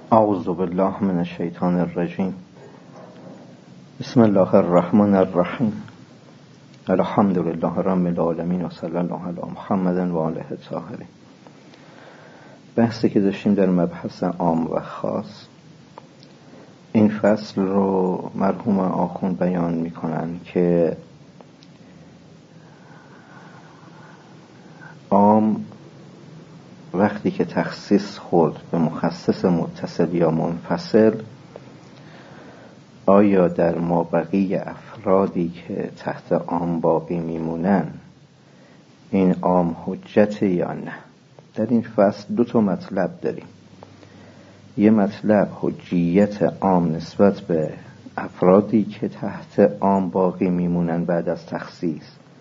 اعوذ بالله من الشیطان الرجیم. بسم الله الرحمن الرحیم. الحمد لله رب العالمین و صلی الله علی محمد و آله الطاهرین. بحثی که داشتیم در مبحث عام و خاص، این فصل رو مرحوم آخوند بیان میکنن که عام وقتی که تخصیص خورد به مخصص متصل یا منفصل، آیا در مابقی افرادی که تحت عام باقی میمونن این عام حجت یا نه؟ در این فصل دو تا مطلب داریم. یه مطلب حجیت عام نسبت به افرادی که تحت عام باقی میمونن بعد از تخصیص،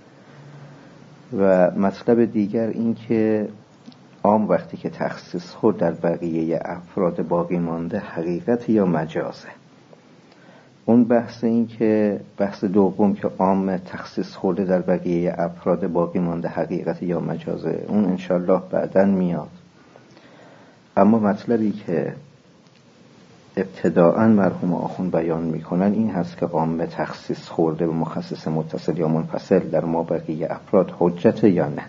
و مطلب دیگر این که عام وقتی که تخصیص خورد در بقیه افراد باقی مانده حقیقت یا مجازه. اون بحث این که بحث دوم که عام تخصیص خورده در بقیه افراد باقی مانده حقیقت یا مجازه، اون انشالله بعداً میاد. اما مطلبی که ابتداءً مرحوم آخوند بیان میکنن این هست که عام تخصیص خورده به مخصص متصل یا منفصل در مابقی افراد حجت یا نه.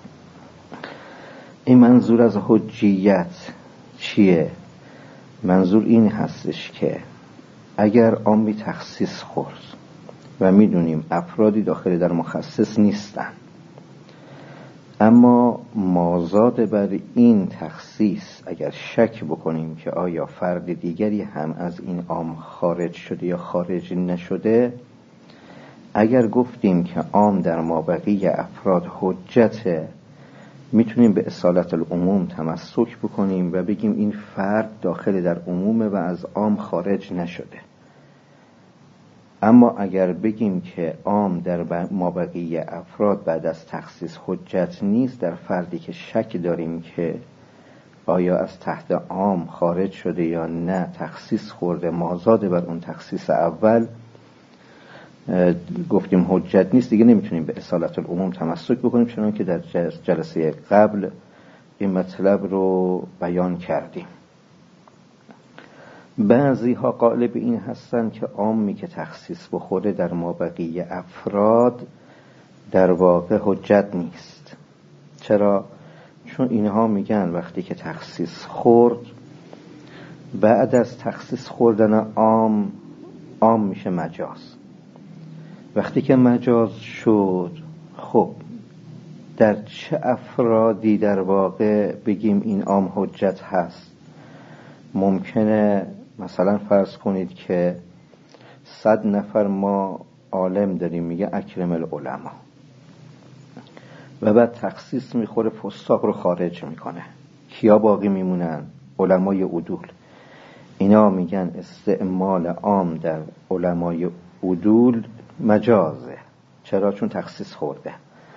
این منظور از حجیت چیه؟ منظور این هستش که اگر عامی تخصیص خورد و میدونیم افرادی داخل در مخصص نیستن، اما مازاد بر این تخصیص اگر شک بکنیم که آیا فرد دیگری هم از این عام خارج شده یا خارج نشده، اگر گفتیم که عام در مابقی افراد حجته، میتونیم به اصالت العموم تمسک بکنیم و بگیم این فرد داخل در عمومه و از عام خارج نشده. اما اگر بگیم که عام در مابقی افراد بعد از تخصیص حجت نیست، در فردی که شک داریم که آیا از تحت عام خارج شده یا نه تخصیص خورده، مازاد بر اون تخصیص اول گفتیم حجت نیست، دیگه نمیتونیم به اصالت العموم تمسک بکنیم، چون که در جلسه قبل این مطلب رو بیان کردیم. بعضی ها قائل به این هستن که عامی که تخصیص بخوره در مابقی افراد در واقع حجت نیست. چرا؟ چون اینها میگن وقتی که تخصیص خورد، بعد از تخصیص خوردن عام میشه مجاز. وقتی که مجاز شد، خب در چه افرادی در واقع بگیم این عام حجت هست؟ ممکنه مثلا فرض کنید که 100 نفر ما عالم داریم، میگه اکرم العلماء، و بعد تخصیص میخوره فساق رو خارج میکنه. کیا باقی میمونن؟ علمای عدول. اینا میگن استعمال عام در علمای عدول مجازه. چرا؟ چون تخصیص خورده.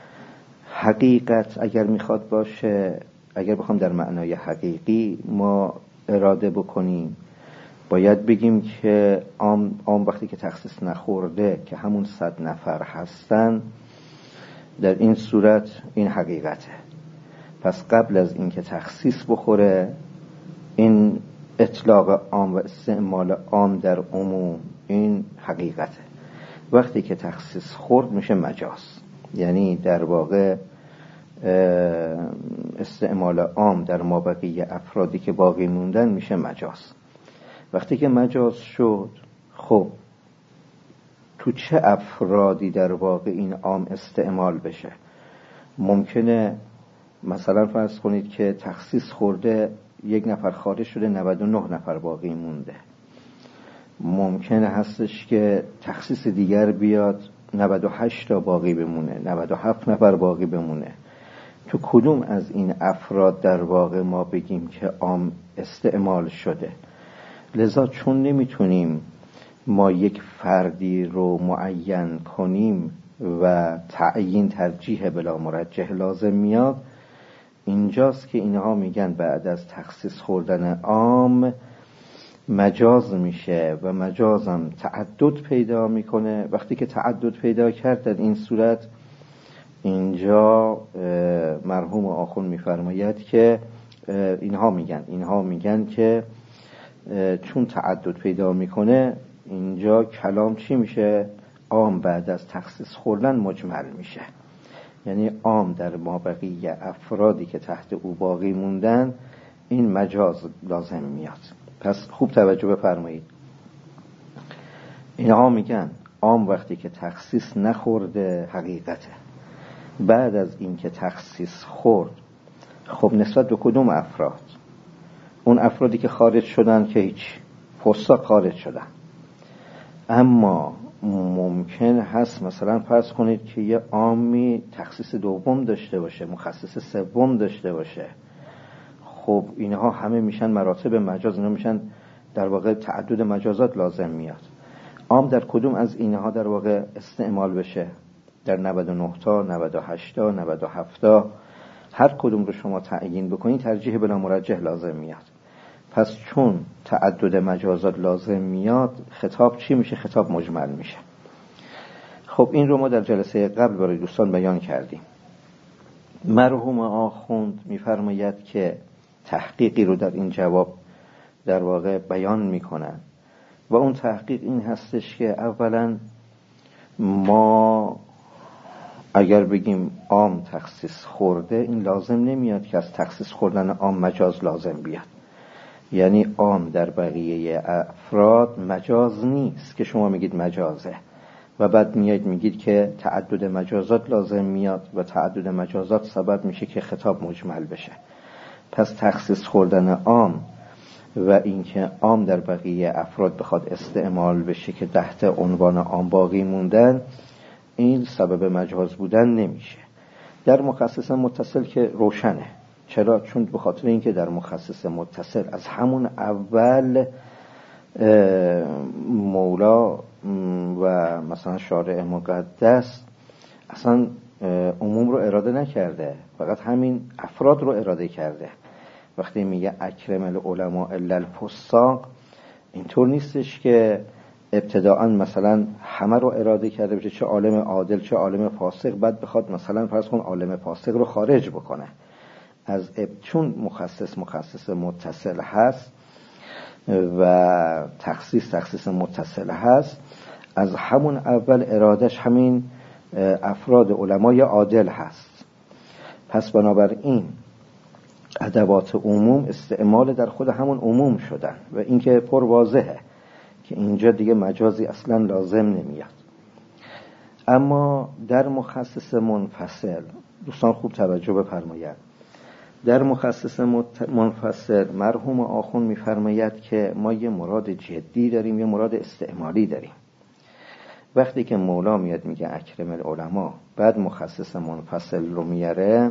حقیقت اگر میخواد باشه، اگر بخوام در معنای حقیقی ما اراده بکنیم، باید بگیم که عام وقتی که تخصیص نخورده که همون 100 نفر هستن، در این صورت این حقیقته. پس قبل از این که تخصیص بخوره، این اطلاق عام و استعمال عام در عموم این حقیقته. وقتی که تخصیص خورد میشه مجاز، یعنی در واقع استعمال عام در مابقی افرادی که باقی موندن میشه مجاز. وقتی که مجاز شد، خب تو چه افرادی در واقع این عام استعمال بشه؟ ممکنه مثلا فرض کنید که تخصیص خورده، 1 نفر خارج شده، 99 نفر باقی مونده. ممکنه هستش که تخصیص دیگر بیاد، 98 تا باقی بمونه، 97 نفر باقی بمونه. تو کدوم از این افراد در واقع ما بگیم که عام استعمال شده؟ لذا چون نمیتونیم ما یک فردی رو معین کنیم و تعیین ترجیح بلا مرجح لازم میاد، اینجاست که اینها میگن بعد از تخصیص خوردن عام مجاز میشه و مجازم تعدد پیدا میکنه. وقتی که تعدد پیدا کرد، در این صورت اینجا مرحوم آخوند میفرماید که اینها میگن که چون تعدد پیدا میکنه اینجا کلام چی میشه؟ عام بعد از تخصیص خوردن مجمل میشه. یعنی عام در مابقی افرادی که تحت او باقی موندن این مجاز لازم میاد. پس خوب توجه بفرمایید، اینها میگن عام وقتی که تخصیص نخورده حقیقته. بعد از این که تخصیص خورد، خب نسبت به کدوم افراد؟ اون افرادی که خارج شدن که هیچ فساق خارج شدن. اما ممکن هست مثلا فرض کنید که یه عامی تخصیص دوم داشته باشه، مخصص سوم داشته باشه. خب اینها همه میشن مراتب مجاز، اینها میشن در واقع تعدد مجازات لازم میاد. عام در کدوم از اینها در واقع استعمال بشه؟ در 99 تا، 98 تا، 97 تا، هر کدوم رو شما تعیین بکنید ترجیح بلا مرجح لازم میاد. پس چون تعدد مجازات لازم میاد، خطاب چی میشه؟ خطاب مجمل میشه. خب این رو ما در جلسه قبل برای دوستان بیان کردیم. مرحوم آخوند میفرماید که تحقیقی رو در این جواب در واقع بیان میکنن و اون تحقیق این هستش که اولا ما اگر بگیم عام تخصیص خورده، این لازم نمیاد که از تخصیص خوردن عام مجاز لازم بیاد. یعنی عام در بقیه افراد مجاز نیست که شما میگید مجازه و بعد میاد میگید که تعدد مجازات لازم میاد و تعدد مجازات سبب میشه که خطاب مجمل بشه. پس تخصیص خوردن عام و اینکه عام در بقیه افراد بخواد استعمال بشه که تحت عنوان عام باقی موندن، این سبب مجاز بودن نمیشه. در مخصص متصل که روشنه. چرا؟ چون به خاطر اینکه در مخصص متصل از همون اول مولا و مثلا شارع مقدس اصلا عموم رو اراده نکرده، فقط همین افراد رو اراده کرده. وقتی میگه اکرم العلماء الا الفساق، اینطور نیستش که ابتداءً مثلا همه رو اراده کرده بشه، چه عالم عادل چه عالم فاسق، بعد بخواد مثلا فرض کن عالم فاسق رو خارج بکنه. از چون مخصص متصل هست و تخصیص متصل هست، از همون اول ارادش همین افراد علمای عادل هست. پس بنابراین ادوات عموم استعمال در خود همون عموم شدن و اینکه پر واضحه که اینجا دیگه مجازی اصلا لازم نمیاد. اما در مخصص منفصل دوستان خوب توجه بفرمایید. در مخصص منفصل مرحوم آخوند میفرماید که ما یه مراد جدی داریم، یه مراد استعمالی داریم. وقتی که مولا میاد میگه اکرم العلماء، بعد مخصص منفصل رو میاره،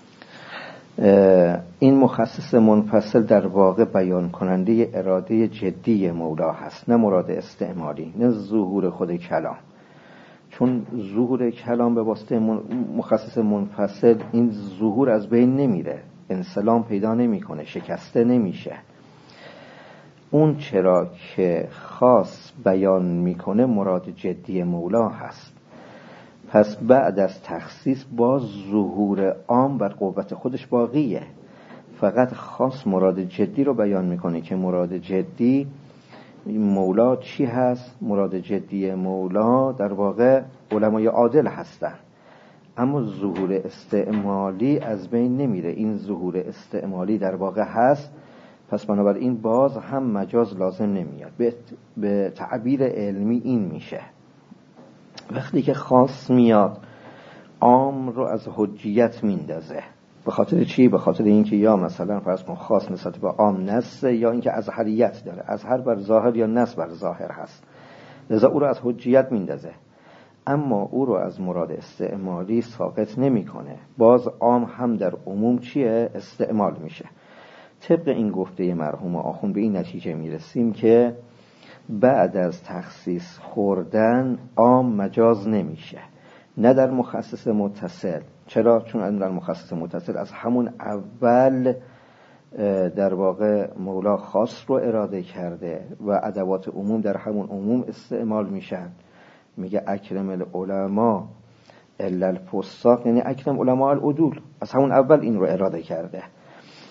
این مخصص منفصل در واقع بیان کننده اراده جدی مولا هست، نه مراد استعمالی، نه ظهور خود کلام. چون ظهور کلام به واسطه مخصص منفصل، این ظهور از بین نمیره، انسلام پیدا نمیکنه، شکسته نمیشه. اون چرا که خاص بیان میکنه مراد جدی مولا هست. پس بعد از تخصیص باز ظهور عام بر قوت خودش باقیه، فقط خاص مراد جدی رو بیان میکنه که مراد جدی مولا چی هست؟ مراد جدی مولا در واقع علمای عادل هستن. اما ظهور استعمالی از بین نمیره، این ظهور استعمالی در واقع هست. پس بنابراین باز هم مجاز لازم نمیاد. به تعبیر علمی این میشه وقتی که خاص میاد عام رو از حجیت میندازه. به خاطر چی؟ به خاطر اینکه یا مثلا فرض کن خاص نسبت به عام نسه، یا اینکه ازهریت داره، ازهر بر ظاهر یا نس بر ظاهر هست، لذا او رو از حجیت میندازه. اما او رو از مراد استعمالی ساقط نمیکنه، باز عام هم در عموم چیه؟ استعمال میشه. طبق این گفته مرحوم آخوند به این نتیجه میرسیم که بعد از تخصیص خوردن عام مجاز نمیشه، نه در مخصص متصل. چرا؟ چون در مخصص متصل از همون اول در واقع مولا خاص رو اراده کرده و ادوات عموم در همون عموم استعمال میشن. میگه اکرم العلماء الا الفساق، یعنی اکرم علماء العدول، از همون اول این رو اراده کرده.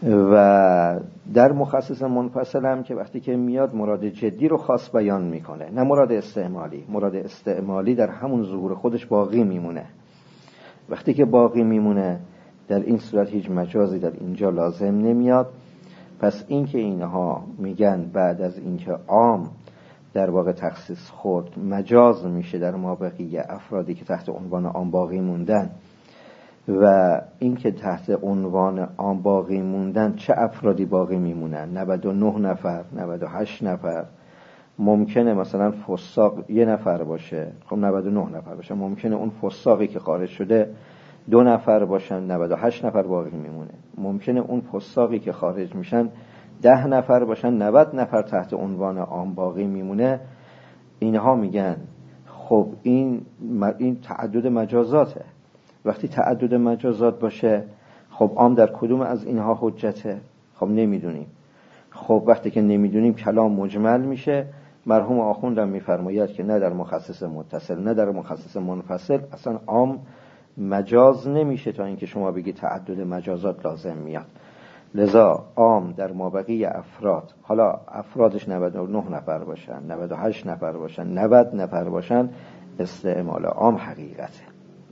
و در مخصص منفصل هم که وقتی که میاد مراد جدی رو خاص بیان میکنه، نه مراد استعمالی. مراد استعمالی در همون ظهور خودش باقی میمونه. وقتی که باقی میمونه در این صورت هیچ مجازی در اینجا لازم نمیاد. پس این که اینها میگن بعد از اینکه عام در واقع تخصیص خورد مجاز میشه در مابقی افرادی که تحت عنوان عام باقی موندن، و این که تحت عنوان عام باقی موندن چه افرادی باقی میمونن؟ 99 نفر، 98 نفر، ممکنه مثلا فساق 1 نفر باشه، خب 99 نفر باشه. ممکنه اون فساقی که خارج شده 2 نفر باشن، 98 نفر باقی میمونه. ممکنه اون فساقی که خارج میشن 10 نفر باشن، 90 نفر تحت عنوان عام باقی میمونه. اینها میگن خب این تعدد مجازاته. وقتی تعدد مجازات باشه خب عام در کدوم از اینها حجته؟ خب نمیدونیم. خب وقتی که نمیدونیم کلام مجمل میشه. مرحوم آخوندم میفرماید که نه در مخصص متصل نه در مخصص منفصل اصلا عام مجاز نمیشه تا اینکه شما بگی تعدد مجازات لازم میاد. لذا عام در مابقی افراد، حالا افرادش 99 نفر باشن، 98 نفر باشن، 90 نفر باشن، استعمال عام حقیقته.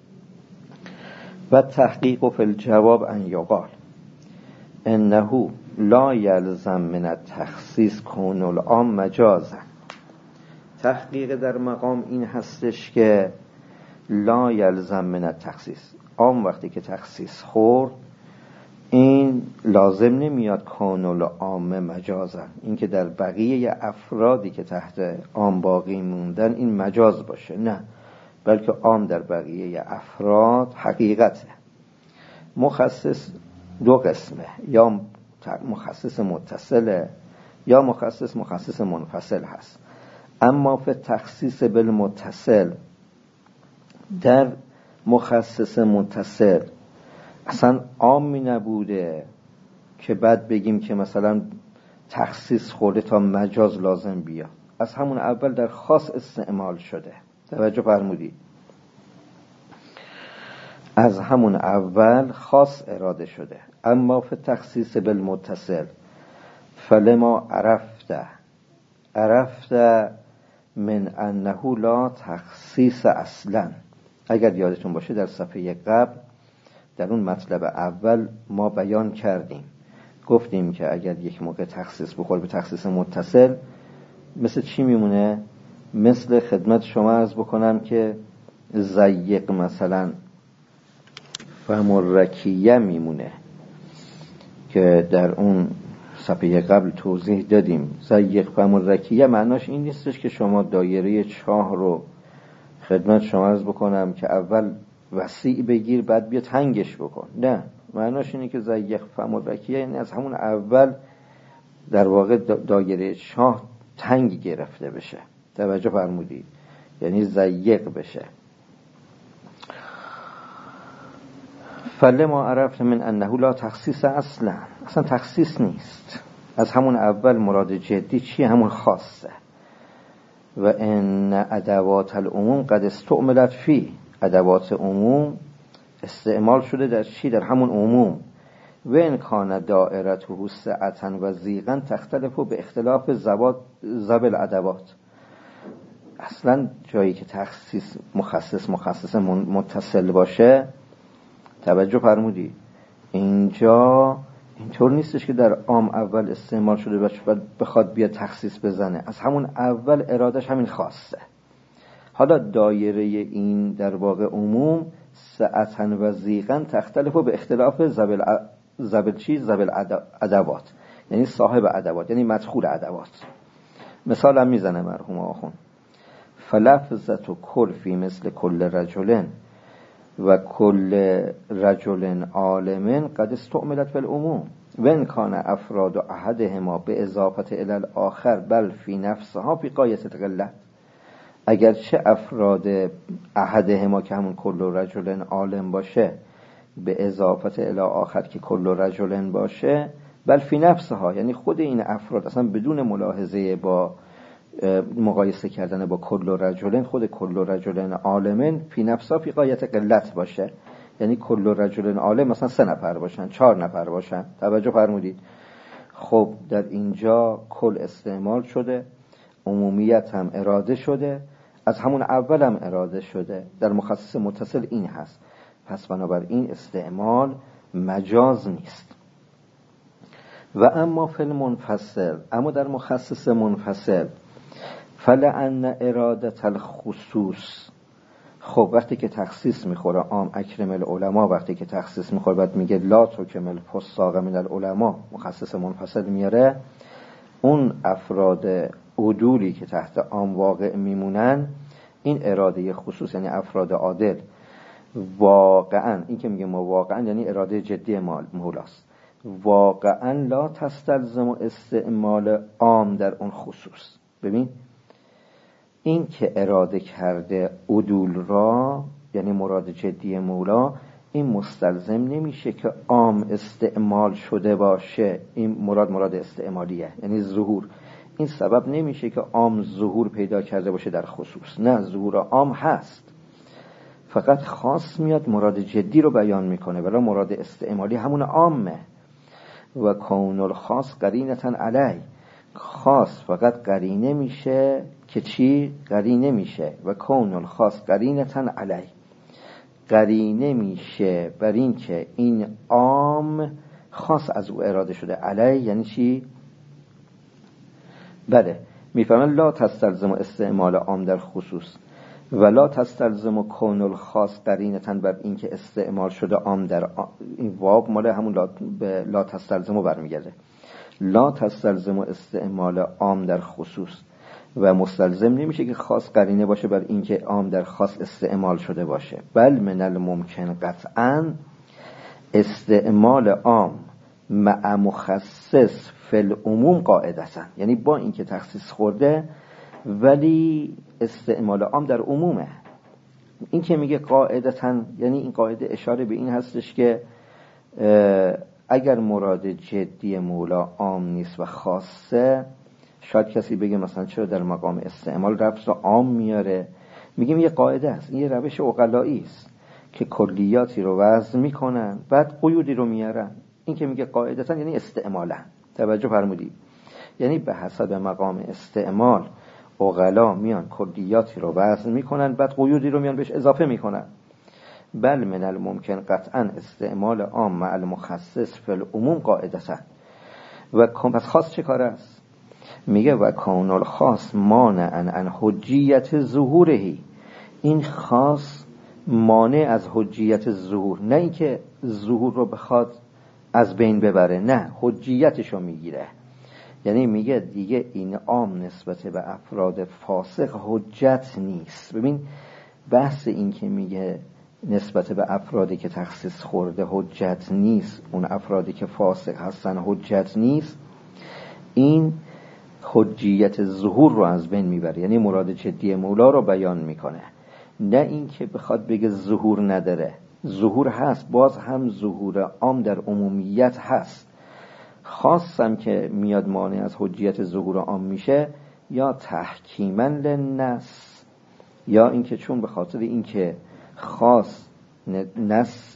و تحقیق فی الجواب ان یقال انه لا یلزم من التخصیص کون العام مجازا. تحقیق در مقام این هستش که لا یلزم من التخصیص، عام وقتی که تخصیص خورد این لازم نمیاد کون العام مجازا، این که در بقیه افرادی که تحت عام باقی موندن این مجاز باشه، نه، بلکه عام در بقیه افراد حقیقته. مخصص 2 قسمه، یا مخصص متصله یا مخصص منفصل هست. اما فی تخصیص بالمتصل، در مخصص متصل اصلا عامی نبوده که بعد بگیم که مثلا تخصیص خورده تا مجاز لازم بیاد. از همون اول در خاص استعمال شده. توجه فرمودید؟ از همون اول خاص اراده شده. اما فی تخصیص بالمتصل فلما عرفت من انه لا تخصیص اصلا. اگر یادتون باشه در صفحه قبل در اون مطلب اول ما بیان کردیم، گفتیم که اگر یک موقع تخصیص بخوره به تخصیص متصل مثل چی میمونه؟ مثل خدمت شما عرض بکنم که ضیق مثلا فمرکیه میمونه که در اون صفحه قبل توضیح دادیم. ضیق فمرکیه معناش این نیستش که شما دایره چاه رو خدمت شما عرض بکنم که اول وسیع بگیر بعد بیا تنگش بکن، نه، معناش اینه که ضیق فمرکیه یعنی از همون اول در واقع دایره چاه تنگ گرفته بشه. توجه فرمودید؟ یعنی ضیق بشه. فلما عرفت من انه لا تخصیص اصلا تخصیص نیست. از همون اول مراد جدی چیه؟ همون خاصه. و ان ادوات العموم قد استعملت فی، ادوات عموم استعمال شده در چی؟ در همون عموم. و ان کان دائرته سعتا و ضیقا تختلف به اختلاف ذوی الادوات. اصلا جایی که تخصیص مخصص متصل باشه، توجه فرمودی، اینجا اینطور نیستش که در عام اول استعمال شده باشه بعد بخواد بیا تخصیص بزنه. از همون اول ارادش همین خاصه. حالا دایره این در واقع عموم سعتا و ضیقا تختلف به اختلاف ذوی الادوات، یعنی صاحب ادوات، یعنی مدخول ادوات. مثال هم میزنه مرحوم آخوند: فلفظت و کل فی مثل کل رجلن و کل رجل عالم قد استعملت فی العموم و ان کان افراد احدهما به اضافت الی الاخر بل فی نفسها فی غایت القلت. اگرچه افراد احدهما که همون کل رجل عالم باشه به اضافت الی آخر که کل رجل باشه، بل فی نفسها، یعنی خود این افراد اصلا بدون ملاحظه با مقایسه کردن با کل رجلن، خود کل رجلن عالمن فی نفسها فی غایت قلت باشه، یعنی کل رجل عالم مثلا 3 نفر باشن، 4 نفر باشن. توجه فرمودید؟ خب در اینجا کل استعمال شده، عمومیت هم اراده شده، از همون اول هم اراده شده. در مخصص متصل این هست، پس بنابراین استعمال مجاز نیست. و اما فی المنفصل، اما در مخصص منفصل، فلأن ارادة الخصوص، خب وقتی که تخصیص میخوره عام اکرم العلماء، وقتی که تخصیص میخوره بعد میگه لا تکمل فساق من العلماء، مخصص منفصل میاره، اون افراد عدولی که تحت عام واقع میمونن، این اراده خصوص یعنی افراد عادل واقعا، این که میگه ما واقعا یعنی اراده جدی مولاست، واقعا لا تستلزم استعمال عام در اون خصوص. ببین این که اراده کرده عدول را یعنی مراد جدی مولا، این مستلزم نمیشه که عام استعمال شده باشه. این مراد استعمالیه یعنی ظهور. این سبب نمیشه که عام ظهور پیدا کرده باشه در خصوص. نه، ظهور عام هست، فقط خاص میاد مراد جدی رو بیان میکنه، ولی مراد استعمالی همون عامه. و کون الخاص قرینتن علی، خاص فقط قرینه میشه که چی؟ قرینه میشه. و کون الخاص قرینتن علی، قرینه میشه بر این که این عام خاص از او اراده شده. علی یعنی چی؟ بله میفهمن لا تستلزم استعمال عام در خصوص ولا تستلزم کون الخاص قرینتن بر این که استعمال شده عام در این واب مال همون لا تستلزم برمیگرده. لا تستلزم استعمال عام در خصوص و مستلزم نمیشه که خاص قرینه باشه بر این که عام در خاص استعمال شده باشه. بل من الممکن قطعا استعمال عام مع مخصص فی العموم قاعدتن، یعنی با این که تخصیص خورده ولی استعمال عام در عمومه. این که میگه قاعدتن یعنی این قاعده اشاره به این هستش که اگر مراد جدی مولا عام نیست و خاصه، شاید کسی بگه مثلا چرا در مقام استعمال لفظ عام میاره. میگیم یه قاعده است، این یه روش عقلایی است که کلیاتی رو وضع میکنن بعد قیودی رو میارن. این که میگه قاعدتن یعنی استعمالا. توجه فرمودید؟ یعنی به حسب مقام استعمال عقلا میان کلیاتی رو وضع میکنن بعد قیودی رو میان بهش اضافه میکنن. بل من الممکن قطعا استعمال عام مع المخصص فی العموم قاعدتن. و پس خاص چه کار است؟ میگه و کون الخاص مانعا عن حجیت ظهورهی، این خاص مانع از حجیت ظهور، نه اینکه ظهور رو بخواد از بین ببره، نه حجیتش رو میگیره. یعنی میگه دیگه این عام نسبت به افراد فاسق حجت نیست. ببین بحث این که میگه نسبت به افرادی که تخصیص خورده حجت نیست، اون افرادی که فاسق هستن حجت نیست، این حجیت ظهور رو از بین میبره، یعنی مراد جدی مولا رو بیان میکنه. نه این که بخواد بگه ظهور نداره، ظهور هست، باز هم ظهور عام در عمومیت هست. خاصم که میاد مانع از حجیت ظهور عام میشه یا تحکیما للنص، یا اینکه چون به خاطر اینکه خاص نص،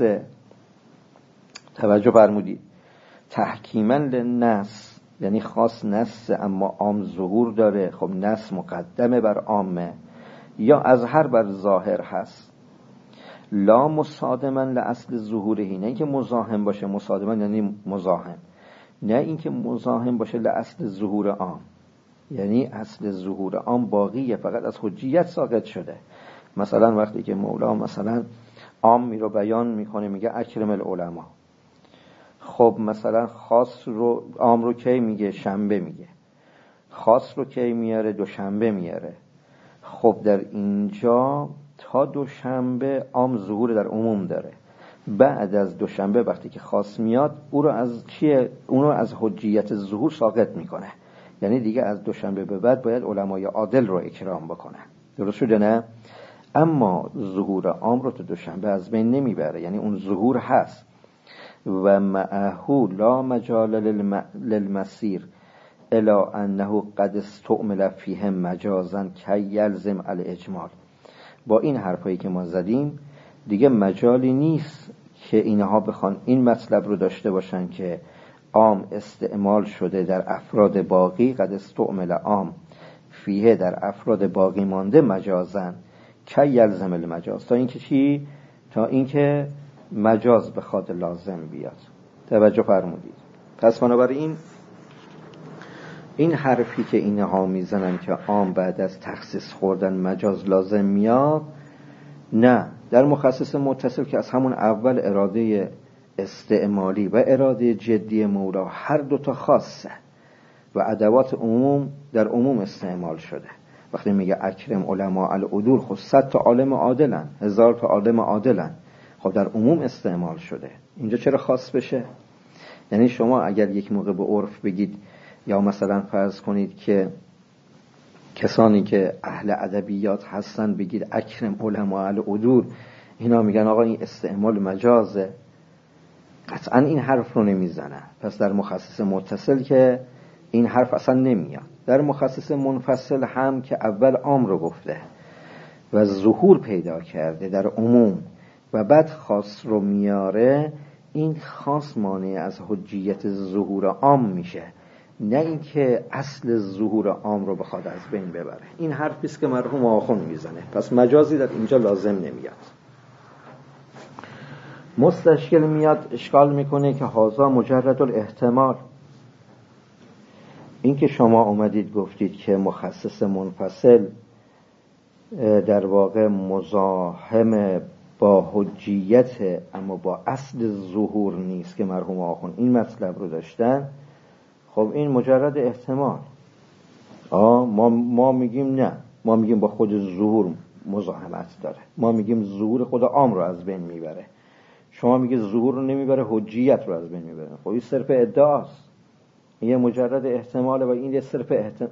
توجه فرمودید، تحکیما للنص یعنی خاص نص اما عام ظهور داره، خب نص مقدمه بر عامه، یا از هر بر ظاهر هست. لا مصادما لاصل ظهورهی، نه اینکه مزاحم باشه، مصادما یعنی مزاحم، نه اینکه مزاحم باشه لاصل ظهور عام، یعنی اصل ظهور عام باقیه، فقط از حجیت ساقط شده. مثلا وقتی که مولا مثلا عامی رو بیان میکنه میگه اکرم العلماء، خب مثلا خاص رو عام رو کی میگه؟ شنبه میگه. خاص رو کی میاره؟ دوشنبه میاره. خب در اینجا تا دوشنبه عام ظهور در عموم داره، بعد از دوشنبه وقتی که خاص میاد او رو از چیه؟ اون رو از حجیت ظهور ساقط میکنه، یعنی دیگه از دوشنبه به بعد باید علمای عادل رو اکرام بکنه. درست شده نه؟ اما ظهور عام رو تا دوشنبه از بین نمیبره، یعنی اون ظهور هست. و معهو لا مجال للمسیر الا انه قد استعمل فیهم مجازا کی یلزم الاجمال. با این حرفایی که ما زدیم دیگه مجالی نیست که اینها بخوان این مطلب رو داشته باشن که عام استعمال شده در افراد باقی، قد استعمل عام فیه در افراد باقی مانده مجازن که یلزم المجاز، تا اینکه چی؟ تا اینکه مجاز به خود لازم بیاد. توجه فرمودید. پس بنابراین این حرفی که اینها میزنن که عام بعد از تخصیص خوردن مجاز لازم میاد، نه، در مخصص متصل که از همون اول اراده استعمالی و اراده جدی مولا هر دوتا خاصه و ادوات عموم در عموم استعمال شده. وقتی میگه اکرم علماء العدول، خب 100 تا عالم عادلن، 1000 تا عالم عادلن، خب در عموم استعمال شده. اینجا چرا خاص بشه؟ یعنی شما اگر یک موقع به عرف بگید، یا مثلا فرض کنید که کسانی که اهل ادبیات هستن بگید اکرم علماء العدول، اینا میگن آقا این استعمال مجازه، قطعا این حرف رو نمیزنن. پس در مخصص متصل که این حرف اصلا نمیاد. در مخصص منفصل هم که اول عام رو گفته و ظهور پیدا کرده در عموم و بعد خاص رو میاره، این خاص مانع از حجیت ظهور عام میشه، نه اینکه اصل ظهور عام رو بخواد از بین ببره. این حرفی است که مرحوم آخوند میزنه. پس مجازی در اینجا لازم نمیاد. مستشکل میاد اشکال میکنه که هذا مجرد الاحتمال. این که شما اومدید گفتید که مخصص منفصل در واقع مزاحم با حجیت اما با اصل ظهور نیست که مرحوم آخوند این مطلب رو داشتن، خب این مجرد احتمال. ما میگیم نه، ما میگیم با خود ظهور مزاحمت داره، ما میگیم ظهور خود عام رو از بین میبره، شما میگید ظهور رو نمیبره، حجیت رو از بین میبره. خب این صرف ادعاست، این مجرد احتماله و این صرف احتمال.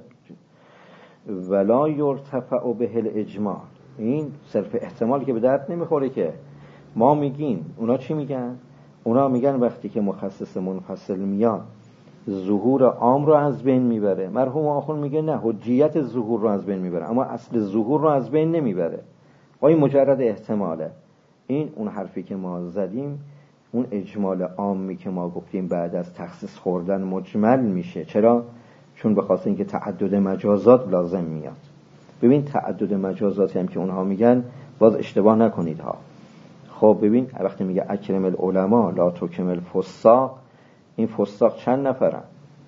ولا یرتفع به الاجمال، این صرف احتمالی که به درد نمیخوره که. ما میگیم، اونا چی میگن؟ اونا میگن وقتی که مخصص منفصل میاد ظهور عام رو از بین میبره. مرحوم آخوند میگه نه، حجیت ظهور رو از بین میبره اما اصل ظهور رو از بین نمیبره. این مجرد احتماله. این اون حرفی که ما زدیم، اون اجمال عامی که ما گفتیم بعد از تخصیص خوردن مجمل میشه. چرا؟ چون به خاطر اینکه تعدد مجازات لازم میاد. ببین تعدد مجازاتی هم که اونها میگن، باز اشتباه نکنید ها. خب ببین وقتی میگه اکرم العلماء لا تکرم الفساق، این فساق چند نفرن؟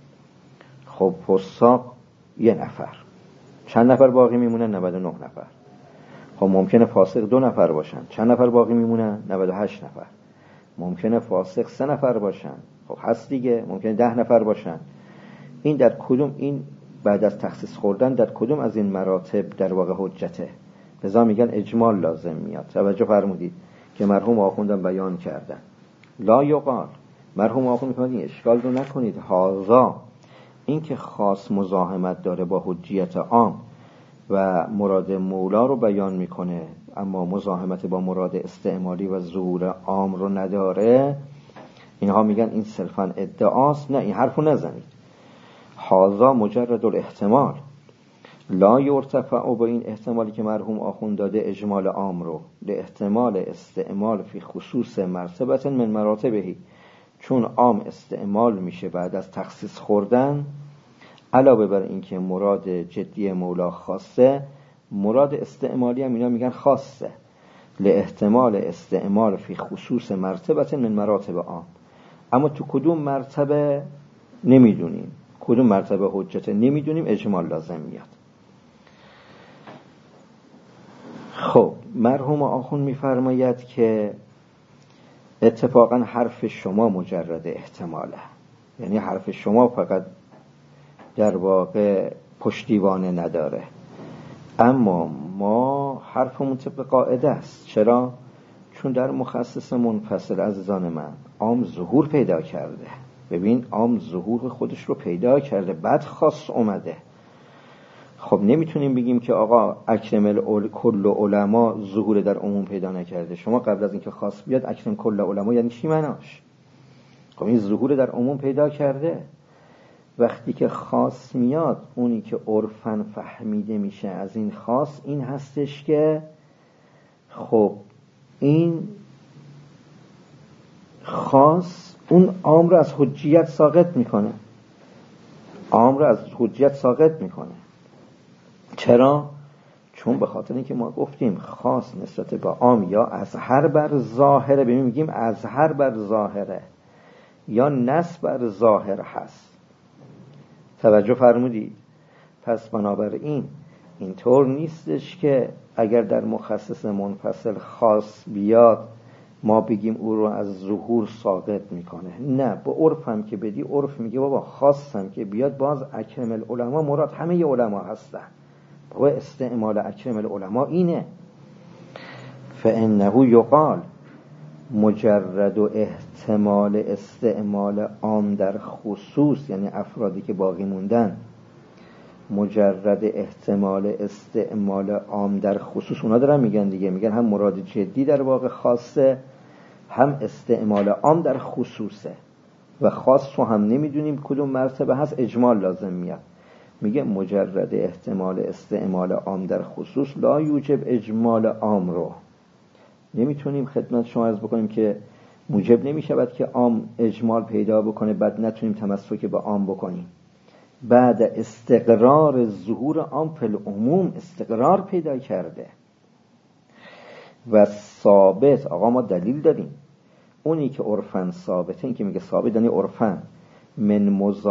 خب فساق یه نفر، چند نفر باقی میمونن؟ 99 نفر. خب ممکنه فاسق 2 نفر باشن، چند نفر باقی میمونن؟ 98 نفر. ممکنه فاسق 3 نفر باشن، خب هست دیگه، ممکنه 10 نفر باشن. این در کدوم، این بعد از تخصیص خوردن در کدوم از این مراتب در واقع حجته؟ لذا میگن اجمال لازم میاد. توجه فرمودید که مرحوم آخوندم بیان کردن. لا یقال، مرحوم آخوند میگن اشکال رو نکنید، هازا، این که خاص مزاحمت داره با حجیت عام و مراد مولا رو بیان میکنه اما مزاحمت با مراد استعمالی و ظهور عام رو نداره، اینها میگن این صرفا ادعاست. نه، این حرفو نزنید. هازا مجرد الاحتمال، لا یرتفع با این احتمالی که مرحوم آخوند داده اجمال عام رو لاحتمال استعمال فی خصوص مرتبه من مراتبهی، چون عام استعمال میشه بعد از تخصیص خوردن، علاوه بر این که مراد جدی مولا خاصه، مراد استعمالی هم اینا میگن خاصه، لاحتمال استعمال فی خصوص مرتبه من مراتب عام. اما تو کدوم مرتبه نمیدونیم، کدوم مرتبه حجت نمیدونیم، اجمال لازم میاد. خب مرحوم آخوند میفرماید که اتفاقا حرف شما مجرد احتماله، یعنی حرف شما فقط در واقع پشتیبانه نداره، اما ما حرفمون طبق قاعده است. چرا؟ چون در مخصص منفصل عزیزان من عام ظهور پیدا کرده. ببین عام ظهور خودش رو پیدا کرده، بعد خاص اومده. خب نمیتونیم بگیم که آقا اکرم کل علما ظهور در عموم پیدا نکرده. شما قبل از اینکه خاص بیاد اکرم کل علما یعنی چی معناش؟ خب این ظهور در عموم پیدا کرده. وقتی که خاص میاد، اونی که عرفاً فهمیده میشه از این خاص این هستش که خب این خاص اون عام رو از حجیت ساقط میکنه، عام رو از حجیت ساقط میکنه. چرا؟ چون به خاطر اینکه ما گفتیم خاص نسبت به عام یا اظهر بر ظاهره، ببین میگیم اظهر بر ظاهره یا نص بر ظاهر هست. توجه فرمودید؟ پس بنابراین اینطور نیستش که اگر در مخصص منفصل خاص بیاد ما بگیم او رو از ظهور ساقط میکنه. نه، با عرف هم که بدی، عرف میگه بابا خاص هم که بیاد باز اکرم العلماء مراد همه علما هستن. بابا استعمال اکرم العلماء اینه. فانه یقال مجرد و احتمال استعمال عام در خصوص، یعنی افرادی که باقی موندن، مجرد احتمال استعمال عام در خصوص، اونا دارن میگن دیگه، میگن هم مراد جدی در واقع خاصه، هم استعمال عام در خصوصه و خاص رو هم نمیدونیم کدوم مرتبه هست، اجمال لازم میاد. میگه مجرد احتمال استعمال عام در خصوص لا یوجب اجمال عام رو. نمیتونیم خدمت شما عرض بکنیم که موجب نمیشود که عام اجمال پیدا بکنه بعد نتونیم تمسک به عام بکنیم. بعد استقرار ظهور عام فی العموم استقرار پیدا کرده و ثابت. آقا ما دلیل داریم، اونی که عرفاً ثابته، این که میگه ثابت یعنی عرفاً من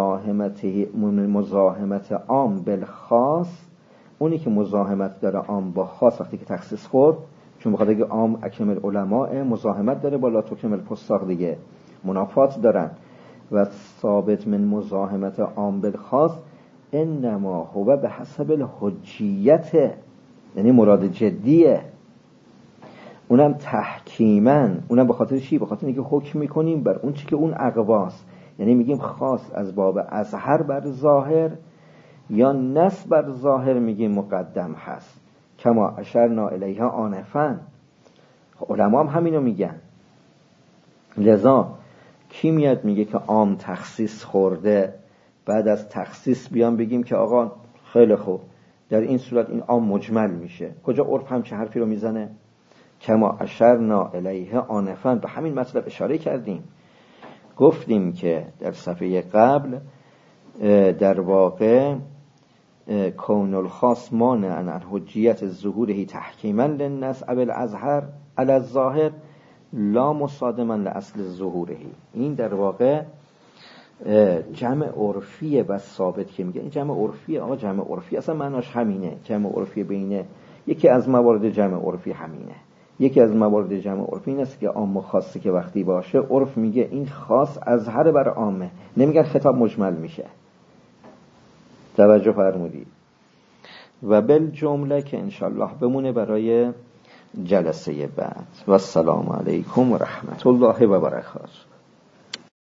مزاحمت عام بالخاص، اونی که مزاحمت داره عام با خاص وقتی که تخصیص خورد، چون بخاطر اینکه عام اکرم العلماء مزاحمت داره با لا تکرم الفساق، دیگه منافات دارن. و ثابت من مزاحمت عام بالخاص انما هو به حسب الحجیت، یعنی مراد جدیه، اونم تحکیما، اونم به خاطر چی؟ به خاطر اینکه حکم میکنیم بر اون چی که اون اقواس، یعنی میگیم خاص از باب اظهر بر ظاهر یا نص بر ظاهر میگیم مقدم هست، کما اشرنا الیها آنفا. علما هم همینو میگن. لذا کی میاد میگه که عام تخصیص خورده، بعد از تخصیص بیان بگیم که آقا خیلی خوب در این صورت این عام مجمل میشه؟ کجا عرف هم چه حرفی رو میزنه؟ کما اشرنا الیه آنفا، به همین مطلب اشاره کردیم. گفتیم که در صفحه قبل در واقع کون الخاص مانع عن حجیت ظهوره تحکیما للنص بالازهر علی الظاهر لا مصادما لاصل ظهوره. این در واقع جمع عرفیه و ثابت که میگه این جمع عرفیه. آقا جمع عرفی اصلا معناش همینه. جمع عرفی بینه یکی از موارد جمع عرفی همینه. یکی از موارد جمع عرفی این است که عام و خاصی که وقتی باشه عرف میگه این خاص اظهر بر عامه، نمیگن خطاب مجمل میشه. توجه فرمودید؟ و بالجمله که انشالله بمونه برای جلسه بعد. و السلام علیکم و رحمت الله و برکاته.